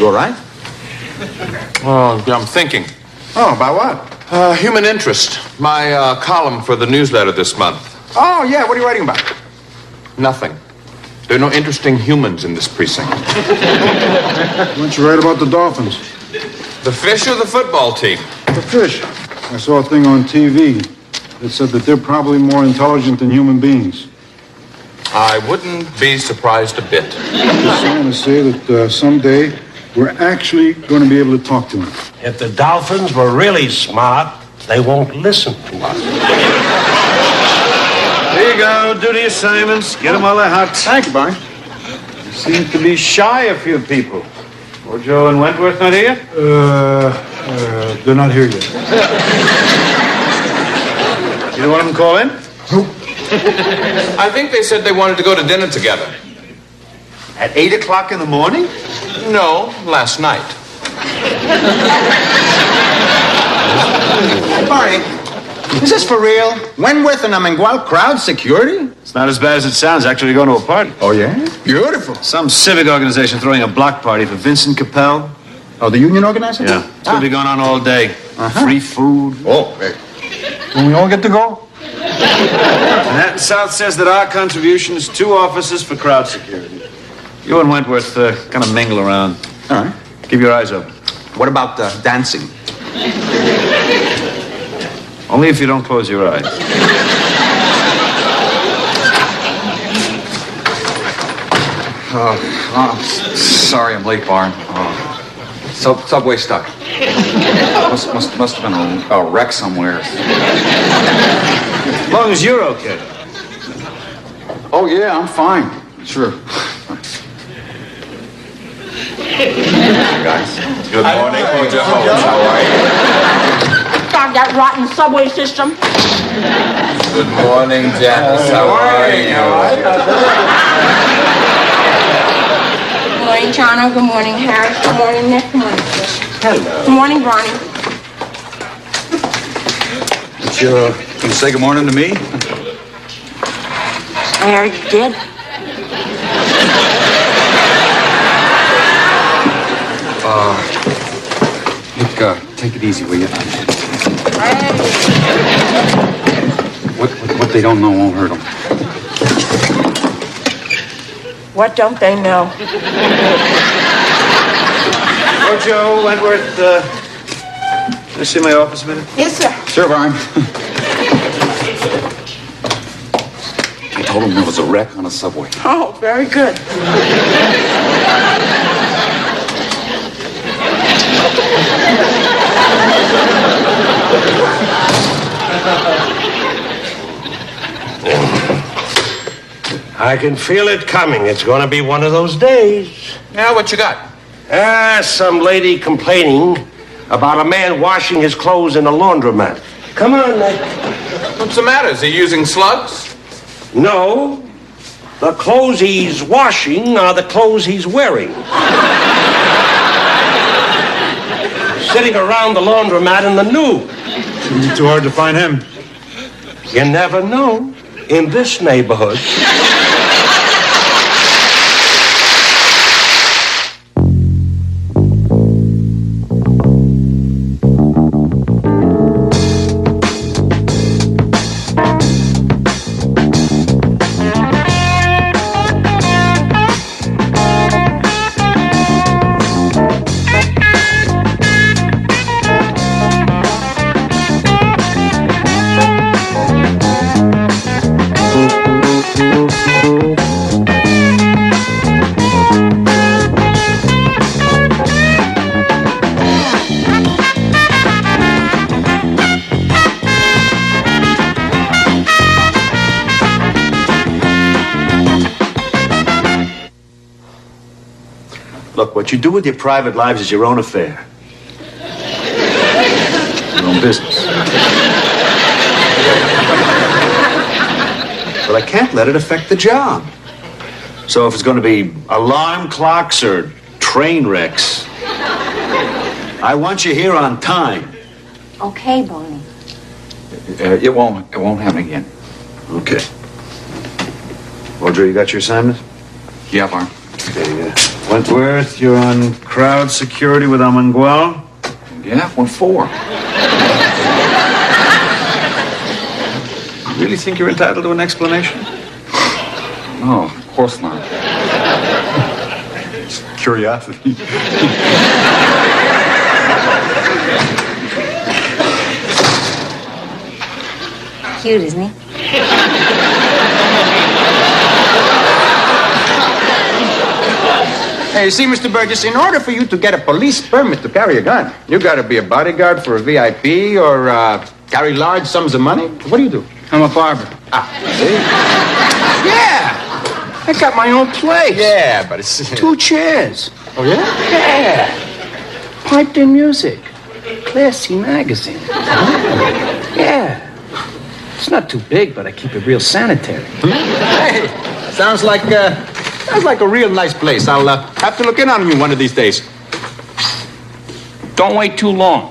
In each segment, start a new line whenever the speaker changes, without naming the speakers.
You all right?
Oh, I'm thinking.
Oh, about what?
Human interest. My column for the newsletter this month.
Oh, yeah. What are you writing about?
Nothing. There are no interesting humans in this precinct.
Why don't you write about the Dolphins?
The fish or the football team?
The fish. I saw a thing on TV that said that they're probably more intelligent than human beings.
I wouldn't be surprised a bit.
Just trying to say that someday we're actually going to be able to talk to them.
If the Dolphins were really smart, they won't listen to us.
There you go. Do the assignments. Get them while they're hot.
Thank you, Barney.
You seem to be shy of a few people. Joe and Wentworth not here?
They're not here yet.
Either one of them call in?
I think they said they wanted to go to dinner together.
At 8 o'clock in the morning?
No, last night.
Barney, is this for real? Wentworth and Amengual crowd security?
It's not as bad as it sounds. Actually going to a party.
Oh, yeah? Beautiful.
Some civic organization throwing a block party for Vincent Capel.
Oh, the union organizer?
Yeah. It's going to be going on all day. Free food.
Oh, hey.
Can we all get to go?
Manhattan South says that our contribution is 2 officers for crowd security. You and Wentworth kind of mingle around.
All right.
Keep your eyes open.
What about dancing?
Only if you don't close your eyes.
Sorry I'm late, Barn. Subway stuck. Must have been a wreck somewhere.
As long as you're okay.
Oh, yeah, I'm fine. Sure. Guys.
Good morning, Mojo. How are you?
Stop that rotten subway system.
Good morning, Janice. How are you?
Good morning, Chano. Good morning, Harris. Good morning, Nick. Good morning, Chris.
Hello.
Good morning, Ronnie.
Can you say good morning to me?
I already did.
Nick, take it easy, will you? What they don't know won't hurt them.
What don't they know?
Oh, Joe, Wentworth, can I see my office a minute?
Yes, sir.
Sure, Barn. I told them there was a wreck on a subway.
Oh, very good.
I can feel it coming. It's going to be one of those days.
Yeah, what you got?
Some lady complaining about a man washing his clothes in a laundromat. Come on, Nick.
What's the matter? Is he using slugs?
No. The clothes he's washing are the clothes he's wearing. Sitting around the laundromat in the nude.
Shouldn't be too hard to find him.
You never know in this neighborhood. Look, what you do with your private lives is your own affair. Your own business. But I can't let it affect the job. So if it's going to be alarm clocks or train wrecks, I want you here on time.
Okay, Barney.
It won't happen again.
Okay. Audrey, you got your assignment?
Yeah, Barn.
Okay, Wentworth, you're on crowd security with Amengual.
Yeah, what for?
You really think you're entitled to an explanation?
No, of course not. It's curiosity.
Cute, isn't he?
Hey, you see, Mr. Burgess, in order for you to get a police permit to carry a gun, you gotta be a bodyguard for a VIP or carry large sums of money. What do you do?
I'm a barber.
See? Yeah! I got my own place. Yeah, but it's... 2 chairs. Oh, yeah? Yeah. Piped-in music. Classy magazine. Yeah. It's not too big, but I keep it real sanitary. Hey, sounds like a real nice place. I'll have to look in on you one of these days. Don't wait too long.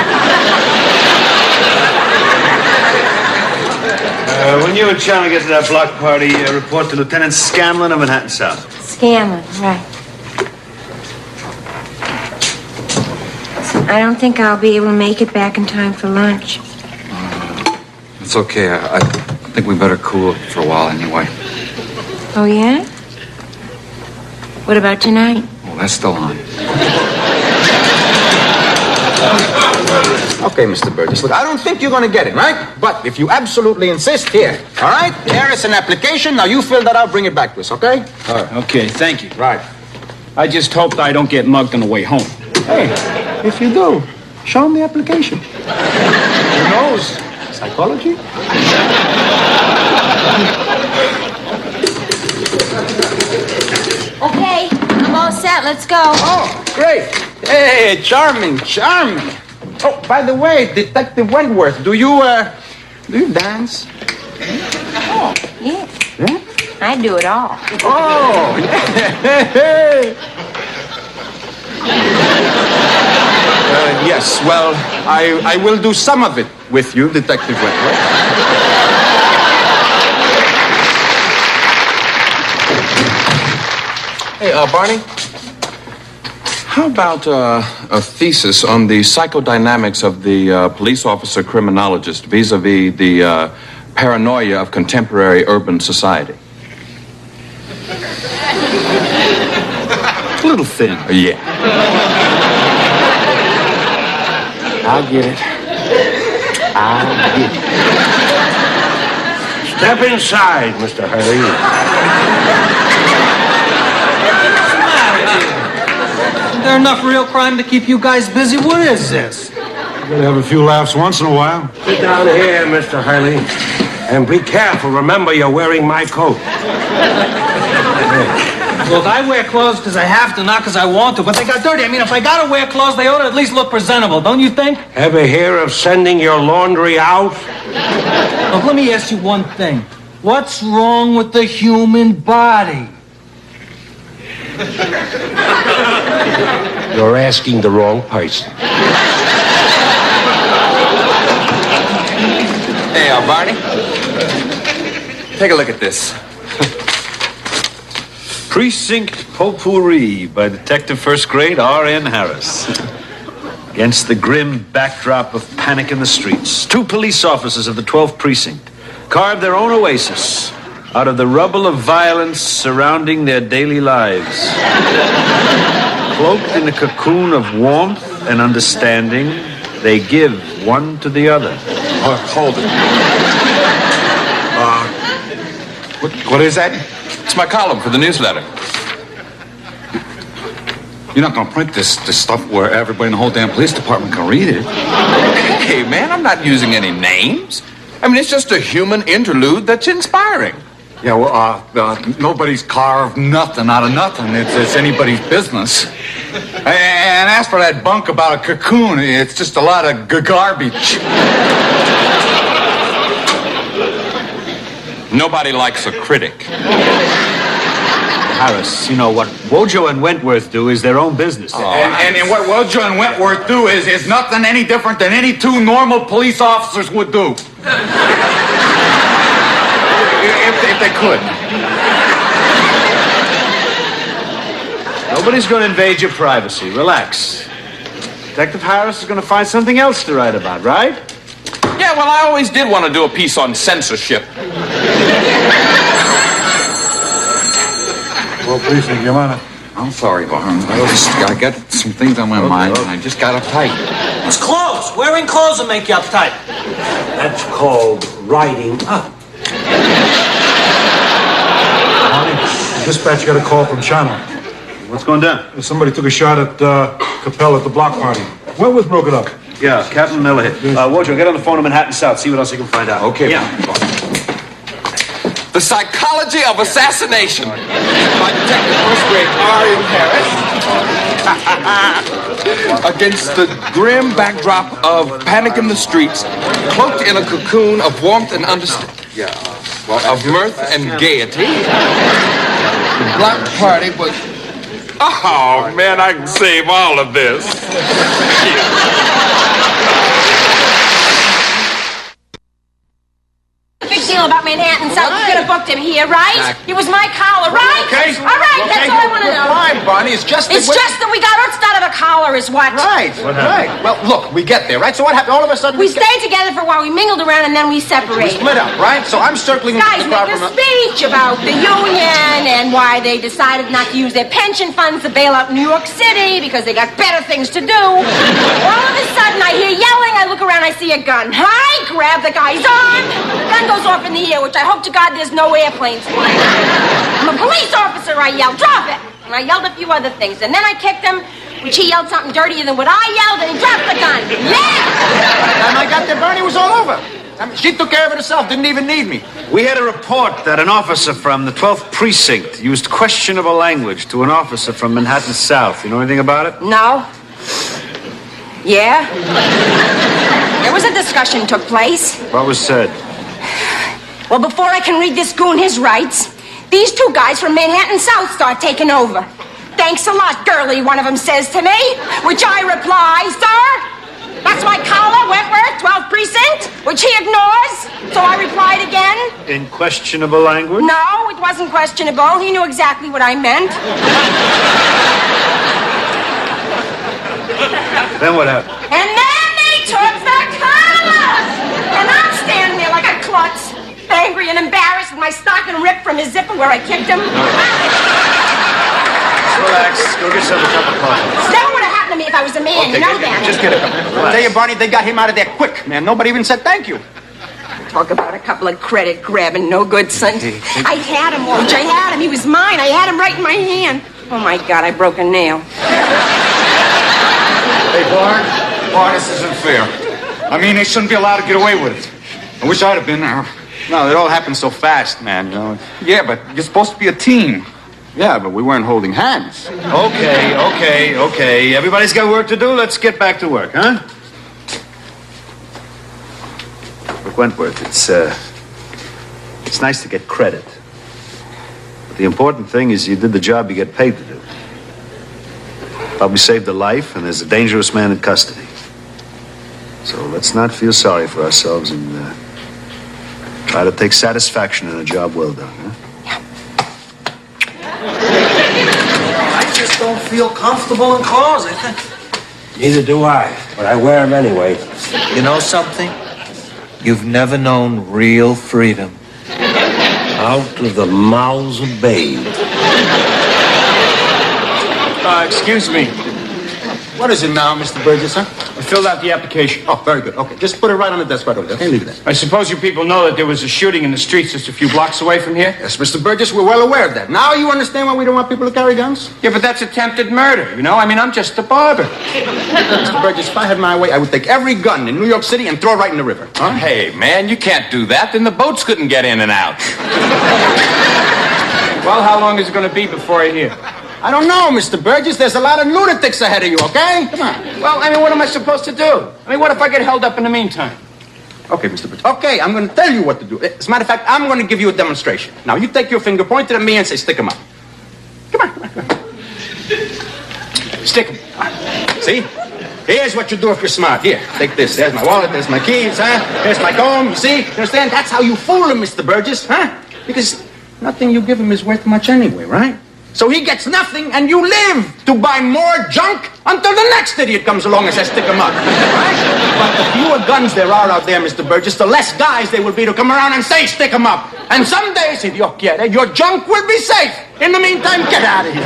When you and Chana get to that block party, report to Lieutenant Scanlon of Manhattan South.
Scanlon, right. I don't think I'll be able to make it back in time for lunch.
It's okay. I think we better cool it for a while anyway.
Oh, yeah? What about tonight?
Well, that's still on.
Okay, Mr. Burgess, look, I don't think you're gonna get it, right? But if you absolutely insist, here, all right? Here is an application. Now you fill that out, bring it back to us, okay?
All right. Okay, thank you.
Right.
I just hoped I don't get mugged on the way home.
Hey, if you do, show him the application. Who knows? Psychology?
Okay, I'm all set. Let's go.
Oh, great. Hey, charming, charming. Oh, by the way, Detective Wentworth, do you dance?
Oh, yeah.
Yeah?
I do it all.
Oh, yeah. Yes, well, I will do some of it with you, Detective Wentworth. Hey, Barney, how about a thesis on the psychodynamics of the police officer criminologist vis-a-vis the paranoia of contemporary urban society?
A little thin.
Yeah. I'll get it. I'll get it.
Step inside, Mr. Hurley.
Isn't there enough real crime to keep you guys busy? What is this?
Gotta have a few laughs once in a while.
Sit down here, Mr. Hurley. And be careful. Remember, you're wearing my coat.
Look, I wear clothes because I have to, not because I want to. But they got dirty. I mean, if I gotta wear clothes, they ought to at least look presentable, don't you think?
Ever hear of sending your laundry out?
Look, let me ask you one thing. What's wrong with the human body?
You're asking the wrong person.
Hey, Barney. Take a look at this.
Precinct Potpourri by Detective First Grade R.N. Harris. Against the grim backdrop of panic in the streets, 2 police officers of the 12th Precinct carved their own oasis out of the rubble of violence surrounding their daily lives. Cloaked in a cocoon of warmth and understanding, they give one to the other.
Hold it. What is that? It's my column for the newsletter. You're not going to print this stuff where everybody in the whole damn police department can read it. Hey, man, I'm not using any names. I mean, it's just a human interlude that's inspiring. Yeah, well, nobody's carved nothing out of nothing. It's anybody's business. And as for that bunk about a cocoon, it's just a lot of garbage. Nobody likes a critic.
Harris, you know, what Wojo and Wentworth do is their own business.
And what Wojo and Wentworth do is nothing any different than any 2 normal police officers would do. if they could.
Nobody's going to invade your privacy. Relax. Detective Harris is going to find something else to write about, right?
Yeah, well, I always did want to do a piece on censorship.
Well, precinct, Your Honor.
I'm sorry, Barnes. I got some things on my mind, and I just got uptight.
It's clothes. Wearing clothes will make you uptight.
That's called riding up.
Dispatch got a call from China.
What's going down?
Somebody took a shot at Capel at the block party. When was broken up?
Yeah, Captain Miller hit. Wojo, get on the phone to Manhattan South. See what else you can find out.
Okay.
Yeah.
The Psychology of Assassination by Detective First Grade R.N. Harris. Against the grim backdrop of panic in the streets, cloaked in a cocoon of warmth and understanding. Of mirth and gaiety. The block party was... Oh, man, I can save all of this.
Big deal about Manhattan South. You could have booked him here, right? It was my collar, right?
Okay.
All right, that's all I want to know.
Fine, Bonnie. It's just
It's just that we got Utz out of a collar is what?
Right. Right. Well, look, we get there, right? So what happened? All of a sudden...
We stayed together for a while. We mingled around and then we
We
separated.
split up, right? So I'm circling...
Guys make a speech about the union and why they decided not to use their pension funds to bail out New York City because they got better things to do. All of a sudden, I hear yelling. I look around. I see a gun. I grab the guy's arm. The gun goes off in the air, which I hope to God there's no airplanes flying. I'm a police officer. I yelled, drop it. And I yelled a few other things. And then I kicked him, which he yelled something dirtier than what I yelled, and he dropped the gun. Yeah!
And I got there, Bernie, it was all over. I mean, she took care of it herself, didn't even need me.
We had a report that an officer from the 12th Precinct used questionable language to an officer from Manhattan South. You know anything about it?
No. Yeah? There was a discussion took place.
What was said?
Well, before I can read this goon his rights, these two guys from Manhattan South start taking over. Thanks a lot, girlie, one of them says to me, which I reply, sir, that's my collar, Wentworth, 12th Precinct, which he ignores. So I replied again.
In questionable language?
No, it wasn't questionable. He knew exactly what I meant.
Then what happened?
And then they took the collar! And I'm standing there like a klutz, angry and embarrassed with my stocking ripped from his zipper where I kicked him.
Relax. Go get yourself a cup of coffee.
Never would have happened to me if I was a man, you know that.
Just get it. I'll tell you, Barney, they got him out of there quick, man. Nobody even said thank you.
Talk about a couple of credit grabbing, no good sons. I had him, Woj. I had him. He was mine. I had him right in my hand. Oh, my God, I broke a nail.
Hey, Barn, this isn't fair. I mean, they shouldn't be allowed to get away with it. I wish I'd have been there. No, it all happened so fast, man, you know. Yeah, but you're supposed to be a team. Yeah, but we weren't holding hands.
Okay. Everybody's got work to do. Let's get back to work, huh? Look, Wentworth, it's nice to get credit. But the important thing is you did the job you get paid to do. Probably saved a life, and there's a dangerous man in custody. So let's not feel sorry for ourselves and try to take satisfaction in a job well done, huh?
I just don't feel comfortable in clothes.
Neither do I, but I wear them anyway.
You know something? You've never known real freedom.
Out of the mouths of babes.
Excuse me. What is it now, Mr. Burgess, huh?
I filled out the application.
Oh, very good. Okay, just put it right on the desk right over there. Okay, leave it there.
I suppose you people know that there was a shooting in the streets just a few blocks away from here?
Yes, Mr. Burgess, we're well aware of that. Now you understand why we don't want people to carry guns?
Yeah, but that's attempted murder, you know? I mean, I'm just a barber.
Mr. Burgess, if I had my way, I would take every gun in New York City and throw it right in the river.
Huh? Hey, man, you can't do that. Then the boats couldn't get in and out.
Well, how long is it going to be before I hear?
I don't know, Mr. Burgess. There's a lot of lunatics ahead of you, okay? Come on.
Well, I mean, what am I supposed to do? I mean, what if I get held up in the meantime?
Okay, Mr. Burgess. Okay, I'm going to tell you what to do. As a matter of fact, I'm going to give you a demonstration. Now, you take your finger, point it at me, and say, stick 'em up. Come on. Stick 'em. See? Here's what you do if you're smart. Here, take this. There's my wallet. There's my keys, huh? There's my comb. You see? You understand? That's how you fool him, Mr. Burgess, huh? Because nothing you give him is worth much anyway, right? So he gets nothing, and you live to buy more junk until the next idiot comes along and says, stick him up. Right? But the fewer guns there are out there, Mr. Burgess, the less guys there will be to come around and say, stick him up. And someday, si Dio quiere, your junk will be safe. In the meantime, get out of here.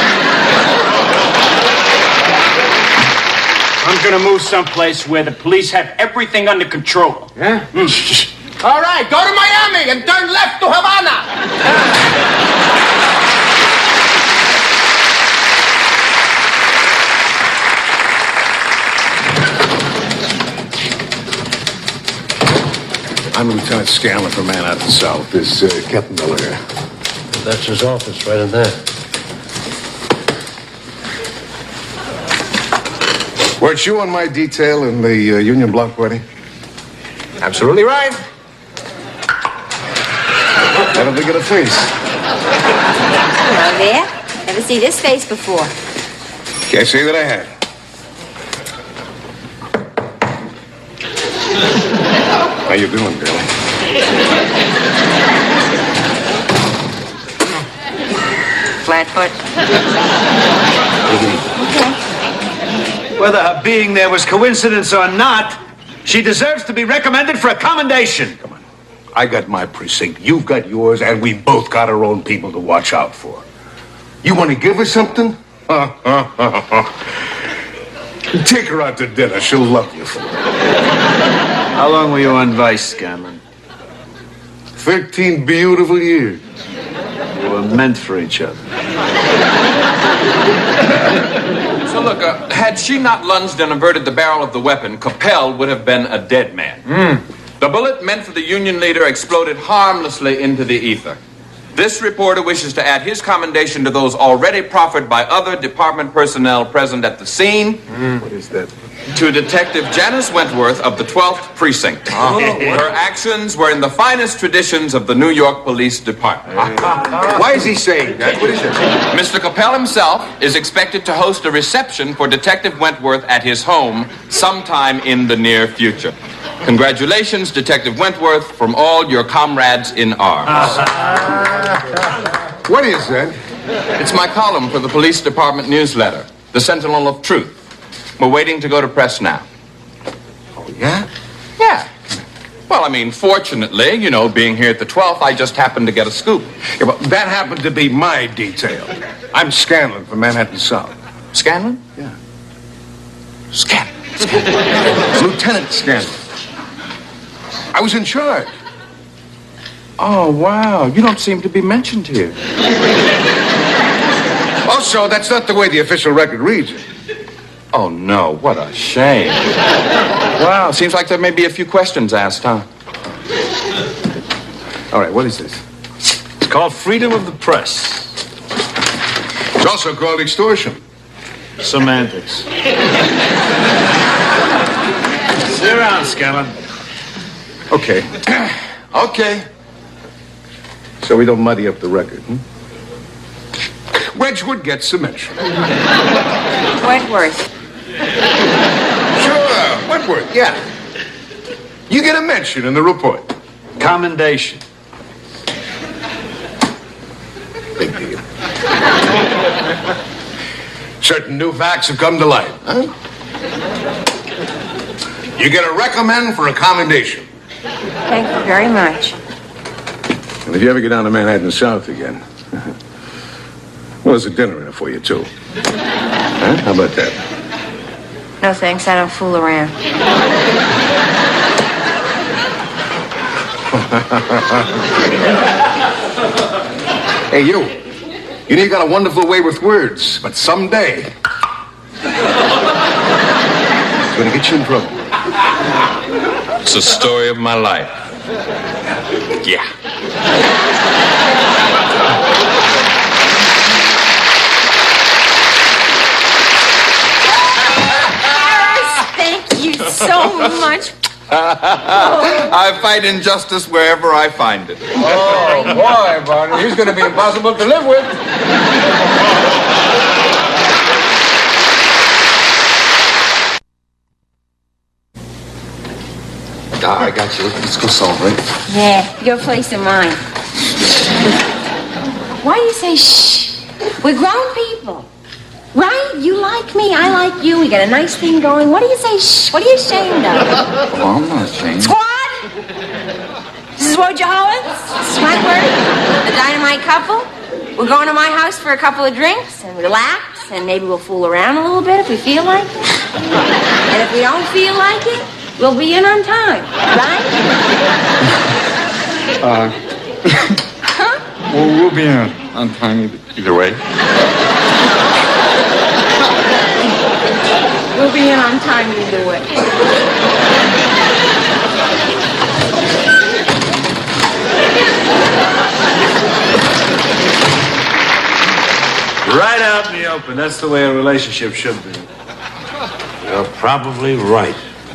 I'm gonna move someplace where the police have everything under control.
Yeah? All right, go to Miami and turn left to Havana.
I'm Lieutenant Scanlon from Man Out of the South. Is Captain Miller here?
That's his office right in there.
Weren't you on my detail in the Union Block wedding?
Absolutely right.
I don't think it a face.
Hello there. Never see this face before.
Can't say that I had. How you doing, girl?
Flatfoot.
Okay. Whether her being there was coincidence or not, she deserves to be recommended for a commendation.
Come on. I got my precinct, you've got yours, and we both got our own people to watch out for. You want to give her something? Take her out to dinner. She'll love you for it.
How long were you on Vice, Scanlon?
13 beautiful years.
You were meant for each other.
So look, had she not lunged and averted the barrel of the weapon, Capel would have been a dead man. The bullet meant for the Union leader exploded harmlessly into the ether. This reporter wishes to add his commendation to those already proffered by other department personnel present at the scene.
What is that?
To Detective Janice Wentworth of the 12th Precinct. Her actions were in the finest traditions of the New York Police Department.
Why is he saying that? What is it?
Mr. Capel himself is expected to host a reception for Detective Wentworth at his home sometime in the near future. Congratulations, Detective Wentworth, from all your comrades in arms.
What is that?
It's my column for the Police Department newsletter, The Sentinel of Truth. We're waiting to go to press now.
Oh, yeah?
Yeah. Well, I mean, fortunately, you know, being here at the 12th, I just happened to get a scoop.
Yeah, but that happened to be my detail. I'm Scanlon from Manhattan South.
Scanlon?
Yeah.
Scanlon.
Lieutenant Scanlon. I was in charge.
Oh, wow. You don't seem to be mentioned here.
Also, that's not the way the official record reads it.
Oh, no. What a shame. Wow. Seems like there may be a few questions asked, huh?
All right, what is this?
It's called freedom of the press.
It's also called extortion.
Semantics. Sit around, Scanlon.
Okay. Okay. So we don't muddy up the record, Wedgwood gets a mention.
Wentworth.
Sure, Wentworth, yeah. You get a mention in the report.
Commendation.
Big deal. Certain new facts have come to light, huh? You get a recommend for a commendation.
Thank you very much.
And if you ever get down to Manhattan South again, well, there's a dinner in it for you, too. Huh? How about that?
No thanks, I don't fool around.
Hey, you. You know you got a wonderful way with words, but someday it's gonna get you in trouble.
It's the story of my life. Yeah.
Thank you so much.
I fight injustice wherever I find it.
Oh, boy, Barney, he's going to be impossible to live with.
I got you. Let's go celebrate.
Yeah, your place and mine. Why do you say shh? We're grown people. Right? You like me, I like you. We got a nice thing going. What do you say? What are you ashamed of?
Oh, I'm not ashamed.
Squad? This is Woj Howitz, Sweatworth, the Dynamite Couple. We're going to my house for a couple of drinks and relax, and maybe we'll fool around a little bit if we feel like it. And if we don't feel like it, we'll be in on time, right?
Well, we'll be on time either way.
We'll be in on time either way.
Right out in the open. That's the way a relationship should be.
You're probably right.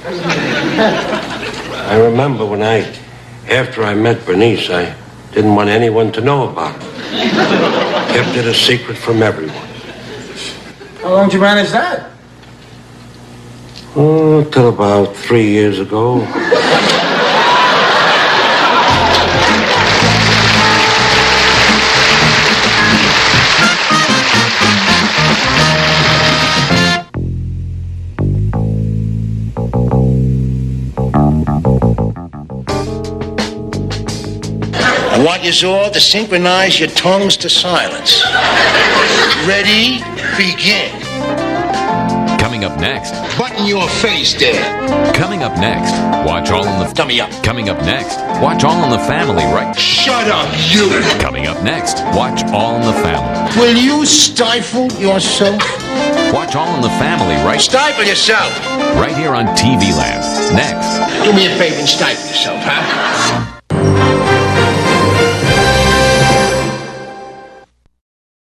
I remember after I met Bernice, I didn't want anyone to know about it. Kept it a secret from everyone.
How long did you manage that?
Oh, till about 3 years ago.
I want you all to synchronize your tongues to silence. Ready? Begin.
Coming up next.
Button your face there.
Coming up next. Watch All in the...
Dummy up.
Coming up next. Watch All in the Family, right?
Shut up, you.
Coming up next. Watch All in the Family.
Will you stifle yourself?
Watch All in the Family, right?
Stifle yourself.
Right here on TV Land. Next.
Do me a favor and stifle yourself, huh?